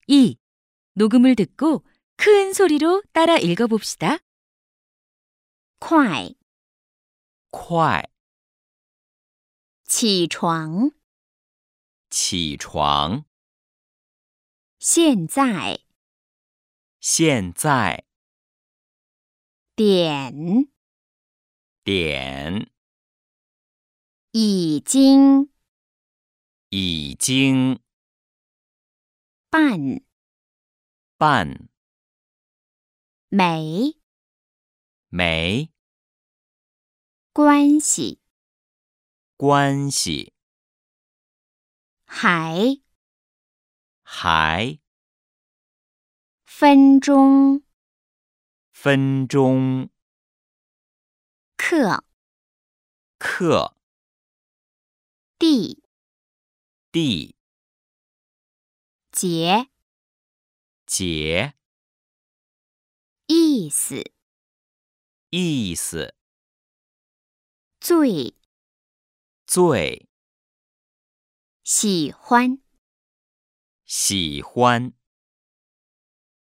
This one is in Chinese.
2. 녹음을 듣고 큰 소리로 따라 읽어봅시다. 快快起床起床现在现在点点已经已经办办没没关系关系还还分钟分钟课课地地节节意思意思最最喜欢喜欢